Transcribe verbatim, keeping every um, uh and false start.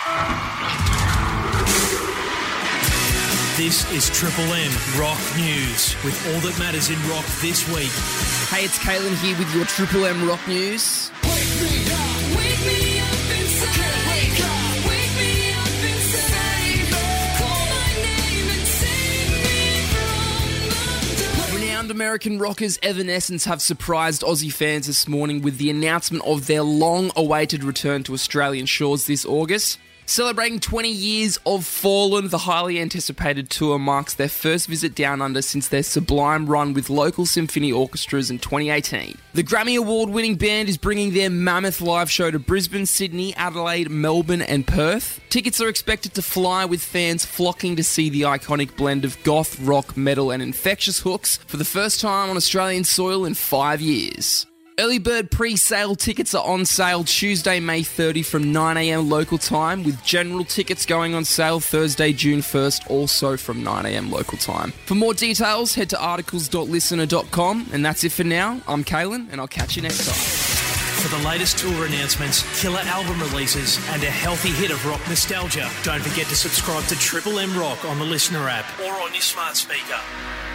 This is Triple M Rock News, with all that matters in rock this week. Hey, it's Caitlin here with your Triple M Rock News. Wake me up, wake me up inside. Wake up, wake me up inside. Call my name and save me from the dark. Renowned American rockers Evanescence have surprised Aussie fans this morning with the announcement of their long-awaited return to Australian shores this August. Celebrating twenty years of Fallen, the highly anticipated tour marks their first visit down under since their sublime run with local symphony orchestras in twenty eighteen. The Grammy Award-winning band is bringing their mammoth live show to Brisbane, Sydney, Adelaide, Melbourne and Perth. Tickets are expected to fly, with fans flocking to see the iconic blend of goth, rock, metal and infectious hooks for the first time on Australian soil in five years. Early bird pre-sale tickets are on sale Tuesday, May thirtieth from nine a.m. local time, with general tickets going on sale Thursday, June first, also from nine a.m. local time. For more details, head to articles dot listener dot com. And that's it for now. I'm Kalen, and I'll catch you next time. For the latest tour announcements, killer album releases, and a healthy hit of rock nostalgia, don't forget to subscribe to Triple M Rock on the Listener app or on your smart speaker.